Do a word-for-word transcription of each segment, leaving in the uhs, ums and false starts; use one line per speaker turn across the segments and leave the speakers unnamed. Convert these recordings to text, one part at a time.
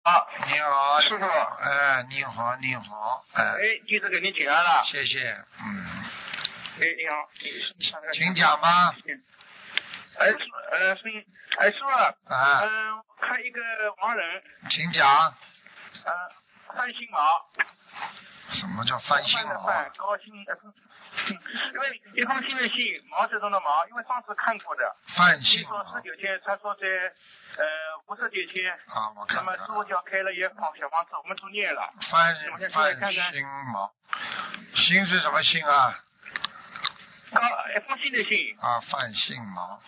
好，
你好，
师傅。
哎，你好，你好，哎。
哎，弟子给您请安了。
谢谢，嗯。
哎，你好。
请讲吧。
哎，师呃，是，哎，师傅。
啊。
嗯，看一个亡人。
请讲。
嗯，范姓毛。
什么叫范姓毛？
范高兴，因为一封信的信，毛泽东的毛，因为上次看过的。
范姓
毛。说十九天，他说在呃五十九天。
啊，我看看。
那么师傅叫开了一房小房子，我们都念了。
范范姓毛，姓是什么姓啊？
高一封信的信。
啊，范姓毛。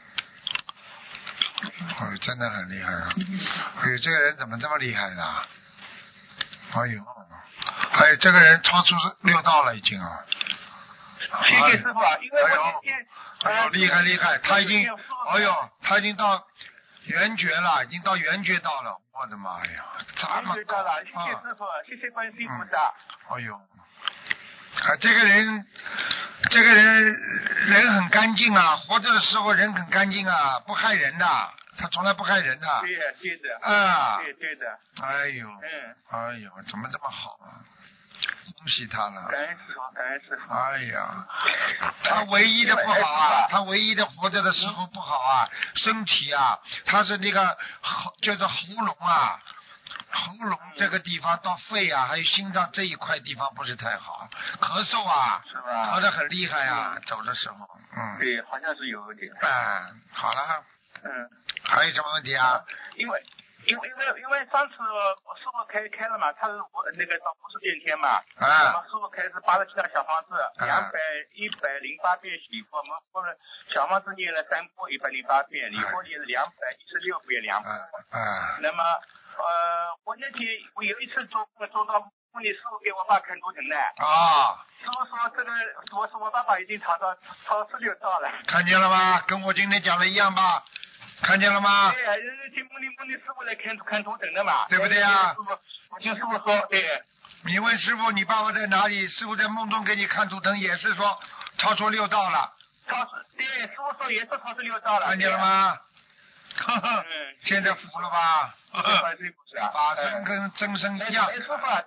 哦，真的很厉害啊！哎呦，这个人怎么这么厉害呢？哎呦，哎呦，这个人超出六道了已经啊！
谢谢师傅啊，因为我今天，
哎呦，厉害厉害，他已经，哎呦，他已经到圆觉了，已经到圆觉道了，我的妈呀，这么
高了！谢谢师傅，谢谢观世音菩萨。
哎呦，啊，这个人，这个人人很干净啊，活着的时候人很干净啊，不害人的。他从来不害人的。
对的，对的。
啊。
对对的。
哎呦。
嗯。
哎呦，怎么这么好啊？恭喜他了。
感恩师傅，感恩师傅。
哎呀，他唯一的不好啊，他唯一的活着的时候不好啊，身体啊，他是那个就是喉咙啊，喉咙这个地方到肺啊，还有心脏这一块地方不是太好，咳嗽啊，
是吧？
咳得很厉害啊，走的时候，嗯。
对，好像是有一点。
哎，好了。
嗯。
还有什么问题啊？
因为因为因为因为上次师傅开开了嘛，他是我那个到五十九天嘛，
啊。
那么师傅开始八十七张小房子，两百一百零八遍礼佛，我们或者小房子念了三波一百零八遍，礼佛念了两百一十六遍两波。
啊。
那么呃，我那天我有一次做做到梦里，师傅给我爸看图腾的。
啊。
师傅说这个，我说我爸爸已经超到超十六道了。看
见了吗？跟我今天讲的一样吧？看见了吗？
对呀、啊，听梦里梦里师傅来看看图腾的嘛，
对不对呀？
师傅，我听师傅说，对。
你问师傅，你爸爸在哪里？师傅在梦中给你看图腾，也是说超出六道了。
超对，师傅说也是超出六道了。
看见了吗？
呵呵，
现在服了吧？
法身
跟真身一样。
师傅。